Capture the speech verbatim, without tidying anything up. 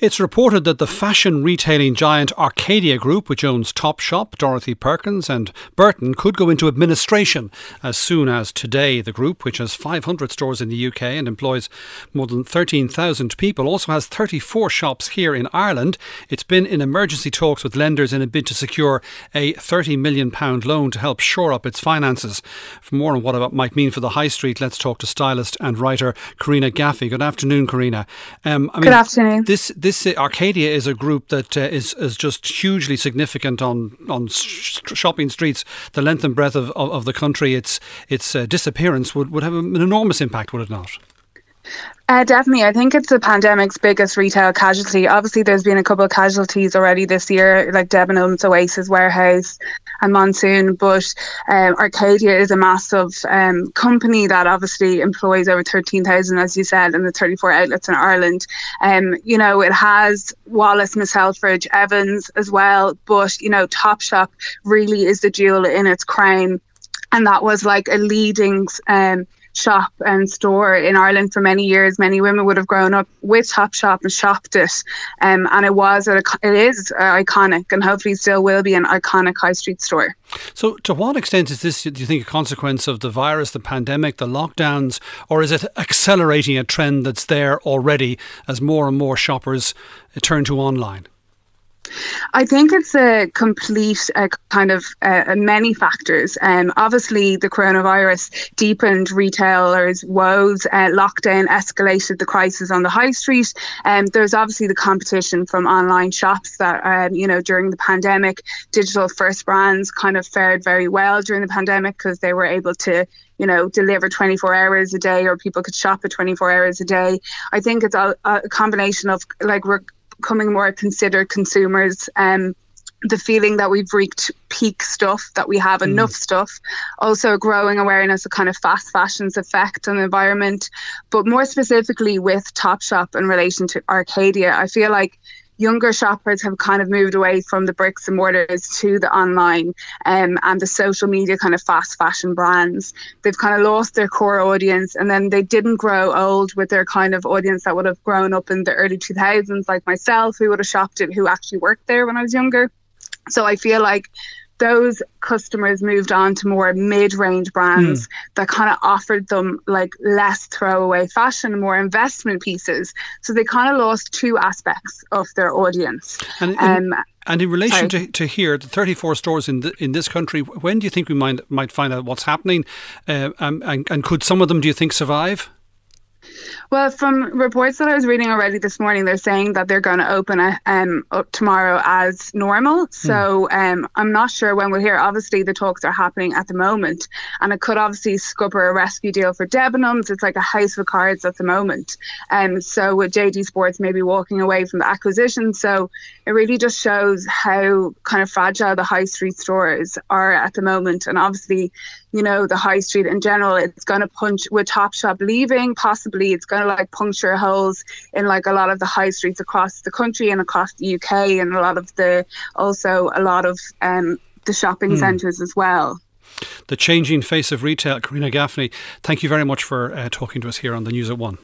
It's reported that the fashion retailing giant Arcadia Group, which owns Topshop, Dorothy Perkins and Burton, could go into administration as soon as today. The group, which has five hundred stores in the U K and employs more than thirteen thousand people, also has thirty-four shops here in Ireland. It's been in emergency talks with lenders in a bid to secure a thirty million pounds loan to help shore up its finances. For more on what it might mean for the high street, let's talk to stylist and writer Karina Gaffey. Good afternoon, Karina. Um, I mean, Good afternoon. This this uh, Arcadia is a group that uh, is is just hugely significant on on sh- shopping streets the length and breadth of, of, of the country. Its its uh, disappearance would, would have an enormous impact, would it not? Uh, definitely. I think it's the pandemic's biggest retail casualty. Obviously, there's been a couple of casualties already this year, like Debenhams, Oasis Warehouse and Monsoon. But um, Arcadia is a massive um, company that obviously employs over thirteen thousand, as you said, in the thirty-four outlets in Ireland. Um, you know, it has Wallace, Miss Selfridge, Evans as well. But, you know, Topshop really is the jewel in its crown. And that was like a leading um shop and store in Ireland for many years. Many women would have grown up with Topshop and shopped it, um, and it was it is uh, iconic, and hopefully still will be an iconic high street store. So to what extent is this, do you think, a consequence of the virus, the pandemic, the lockdowns, or is it accelerating a trend that's there already as more and more shoppers turn to online? I think it's a complete uh, kind of uh, many factors. Um, obviously, the coronavirus deepened retailers' woes. Uh, lockdown escalated the crisis on the high street. Um, there's obviously the competition from online shops that, um, you know, during the pandemic, digital first brands kind of fared very well during the pandemic because they were able to, you know, deliver twenty-four hours a day, or people could shop at twenty-four hours a day. I think it's a, a combination of like we're becoming more considered consumers, um, the feeling that we've reached peak stuff, that we have enough mm. stuff, also growing awareness of kind of fast fashion's effect on the environment. But more specifically with Topshop in relation to Arcadia, I feel like younger shoppers have kind of moved away from the bricks and mortars to the online um, and the social media kind of fast fashion brands. They've kind of lost their core audience, and then they didn't grow old with their kind of audience that would have grown up in the early two thousands, like myself, who would have shopped it, who actually worked there when I was younger. So I feel like those customers moved on to more mid-range brands mm. that kind of offered them like less throwaway fashion, more investment pieces. So they kind of lost two aspects of their audience. And in, um, and in relation to, to here, the thirty-four stores in the, in this country, when do you think we might might find out what's happening? Uh, um, and, and could some of them, do you think, survive? Well, from reports that I was reading already this morning, they're saying that they're going to open it um, up tomorrow as normal. So um, I'm not sure when we'll hear. Obviously, the talks are happening at the moment, and it could obviously scupper a rescue deal for Debenhams. It's like a house of cards at the moment. Um, so with J D Sports maybe walking away from the acquisition. So it really just shows how kind of fragile the high street stores are at the moment. And obviously, you know, the high street in general, it's going to punch with Topshop leaving, possibly it's going to like puncture holes in like a lot of the high streets across the country and across the U K, and a lot of the, also a lot of um, the shopping mm. centres as well. The changing face of retail. Karina Gaffey, thank you very much for uh, talking to us here on the News at One.